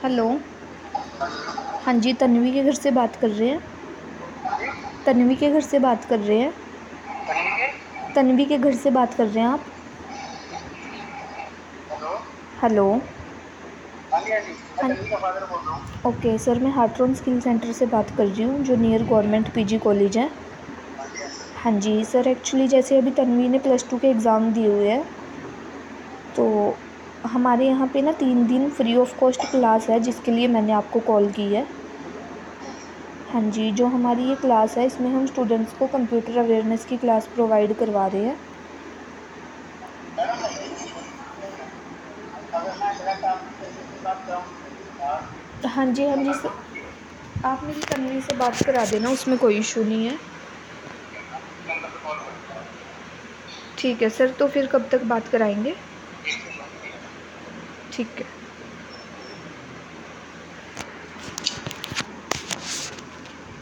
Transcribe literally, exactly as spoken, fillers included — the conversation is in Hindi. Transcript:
हेलो। हाँ जी, तन्वी के घर से बात कर रहे हैं। तन्वी के घर से बात कर रहे हैं। तन्वी के घर से बात कर रहे हैं आप। हेलो। हाँ जी हाँ जी, मैं हाँ। तन्वी का फादर बोल रहा हूँ। ओके सर, मैं हार्ट्रॉन स्किल सेंटर से बात कर रही हूँ जो नियर गवर्नमेंट पीजी कॉलेज है। हाँ जी हाँ जी। हाँ जी सर, एक्चुअली जैसे अभी तन्वी ने प्लस टू के एग्ज़ाम दिए हुए हैं, तो हमारे यहाँ पे ना तीन दिन फ्री ऑफ कॉस्ट क्लास है जिसके लिए मैंने आपको कॉल की है। हाँ जी, जो हमारी ये क्लास है इसमें हम स्टूडेंट्स को कंप्यूटर अवेयरनेस की क्लास प्रोवाइड करवा रहे हैं। मैडम अगर मैं डायरेक्ट आपकी तन्वी से बात कराऊँ तो मेरी बात हाँ जी हाँ जी सर, आप मेरी तन्वी से बात करा देना, उसमें कोई इशू नहीं है। नंबर पे कॉल करूँगा। ठीक है सर, तो फिर कब तक बात कराएंगे? ठीक है। ठीक है।